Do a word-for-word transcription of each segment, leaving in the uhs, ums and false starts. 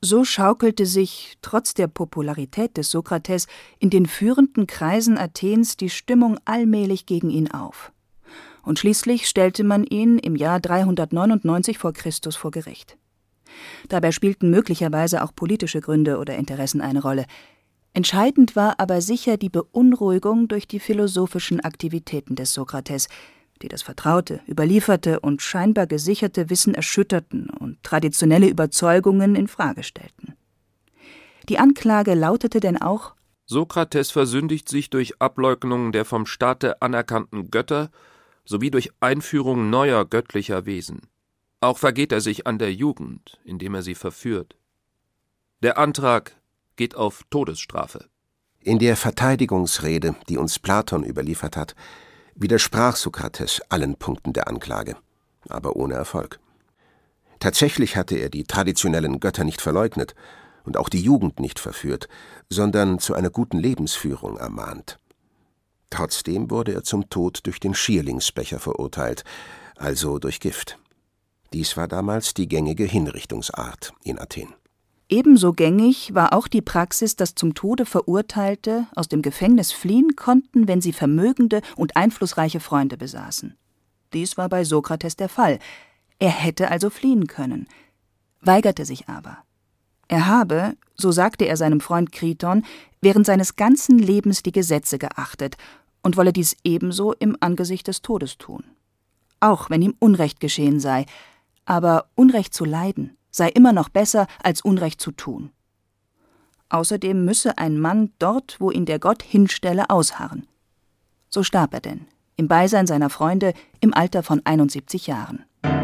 So schaukelte sich, trotz der Popularität des Sokrates, in den führenden Kreisen Athens die Stimmung allmählich gegen ihn auf. Und schließlich stellte man ihn im Jahr dreihundertneunundneunzig vor Christus vor Gericht. Dabei spielten möglicherweise auch politische Gründe oder Interessen eine Rolle. Entscheidend war aber sicher die Beunruhigung durch die philosophischen Aktivitäten des Sokrates, die das vertraute, überlieferte und scheinbar gesicherte Wissen erschütterten und traditionelle Überzeugungen in Frage stellten. Die Anklage lautete denn auch: Sokrates versündigt sich durch Ableugnung der vom Staate anerkannten Götter sowie durch Einführung neuer göttlicher Wesen. Auch vergeht er sich an der Jugend, indem er sie verführt. Der Antrag geht auf Todesstrafe. In der Verteidigungsrede, die uns Platon überliefert hat, widersprach Sokrates allen Punkten der Anklage, aber ohne Erfolg. Tatsächlich hatte er die traditionellen Götter nicht verleugnet und auch die Jugend nicht verführt, sondern zu einer guten Lebensführung ermahnt. Trotzdem wurde er zum Tod durch den Schierlingsbecher verurteilt, also durch Gift. Dies war damals die gängige Hinrichtungsart in Athen. Ebenso gängig war auch die Praxis, dass zum Tode Verurteilte aus dem Gefängnis fliehen konnten, wenn sie vermögende und einflussreiche Freunde besaßen. Dies war bei Sokrates der Fall. Er hätte also fliehen können, weigerte sich aber. Er habe, so sagte er seinem Freund Kriton, während seines ganzen Lebens die Gesetze geachtet und wolle dies ebenso im Angesicht des Todes tun. Auch wenn ihm Unrecht geschehen sei, aber Unrecht zu leiden sei immer noch besser, als Unrecht zu tun. Außerdem müsse ein Mann dort, wo ihn der Gott hinstelle, ausharren. So starb er denn, im Beisein seiner Freunde, im Alter von einundsiebzig Jahren.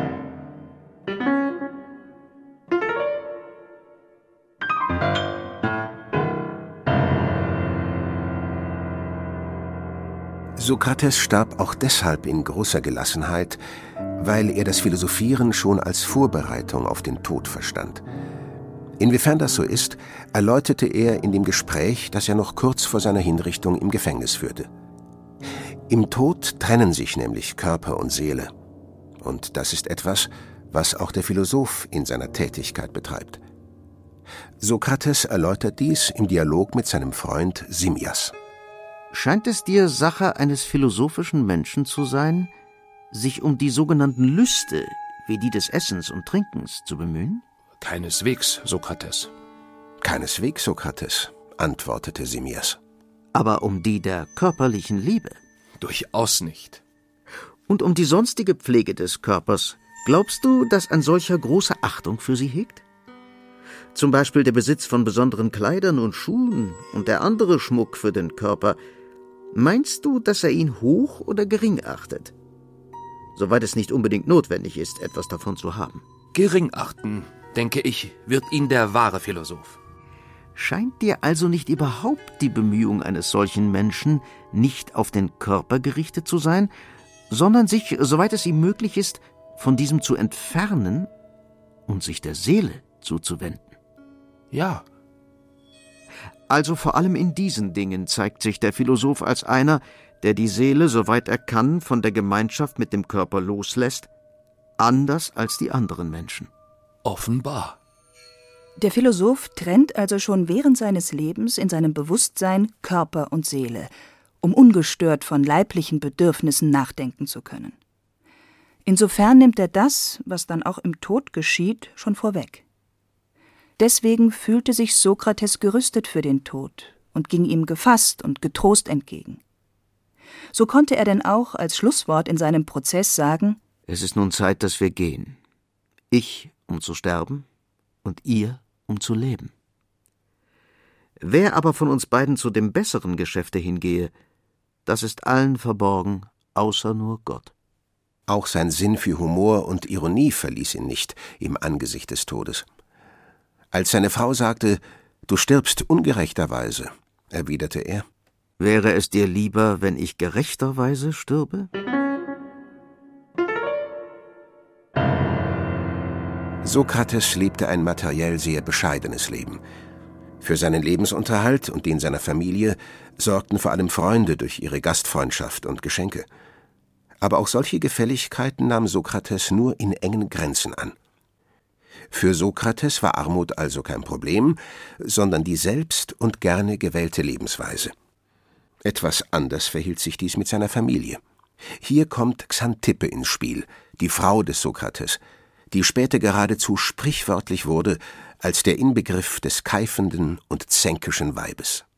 Sokrates starb auch deshalb in großer Gelassenheit, weil er das Philosophieren schon als Vorbereitung auf den Tod verstand. Inwiefern das so ist, erläuterte er in dem Gespräch, das er noch kurz vor seiner Hinrichtung im Gefängnis führte. Im Tod trennen sich nämlich Körper und Seele. Und das ist etwas, was auch der Philosoph in seiner Tätigkeit betreibt. Sokrates erläutert dies im Dialog mit seinem Freund Simmias. Scheint es dir Sache eines philosophischen Menschen zu sein, sich um die sogenannten Lüste, wie die des Essens und Trinkens, zu bemühen? Keineswegs, Sokrates. Keineswegs, Sokrates, antwortete Simmias. Aber um die der körperlichen Liebe? Durchaus nicht. Und um die sonstige Pflege des Körpers, glaubst du, dass ein solcher große Achtung für sie hegt? Zum Beispiel der Besitz von besonderen Kleidern und Schuhen und der andere Schmuck für den Körper. Meinst du, dass er ihn hoch oder gering achtet? Soweit es nicht unbedingt notwendig ist, etwas davon zu haben. Gering achten, denke ich, wird ihn der wahre Philosoph. Scheint dir also nicht überhaupt die Bemühung eines solchen Menschen nicht auf den Körper gerichtet zu sein, sondern sich, soweit es ihm möglich ist, von diesem zu entfernen und sich der Seele zuzuwenden? Ja. Also vor allem in diesen Dingen zeigt sich der Philosoph als einer, der die Seele, soweit er kann, von der Gemeinschaft mit dem Körper loslässt, anders als die anderen Menschen. Offenbar. Der Philosoph trennt also schon während seines Lebens in seinem Bewusstsein Körper und Seele, um ungestört von leiblichen Bedürfnissen nachdenken zu können. Insofern nimmt er das, was dann auch im Tod geschieht, schon vorweg. Deswegen fühlte sich Sokrates gerüstet für den Tod und ging ihm gefasst und getrost entgegen. So konnte er denn auch als Schlusswort in seinem Prozess sagen: Es ist nun Zeit, dass wir gehen. Ich, um zu sterben, und ihr, um zu leben. Wer aber von uns beiden zu dem besseren Geschäfte hingehe, das ist allen verborgen, außer nur Gott. Auch sein Sinn für Humor und Ironie verließ ihn nicht im Angesicht des Todes. Als seine Frau sagte, »Du stirbst ungerechterweise«, erwiderte er, »Wäre es dir lieber, wenn ich gerechterweise stürbe?« Sokrates lebte ein materiell sehr bescheidenes Leben. Für seinen Lebensunterhalt und den seiner Familie sorgten vor allem Freunde durch ihre Gastfreundschaft und Geschenke. Aber auch solche Gefälligkeiten nahm Sokrates nur in engen Grenzen an. Für Sokrates war Armut also kein Problem, sondern die selbst und gerne gewählte Lebensweise. Etwas anders verhielt sich dies mit seiner Familie. Hier kommt Xanthippe ins Spiel, die Frau des Sokrates, die später geradezu sprichwörtlich wurde als der Inbegriff des keifenden und zänkischen Weibes.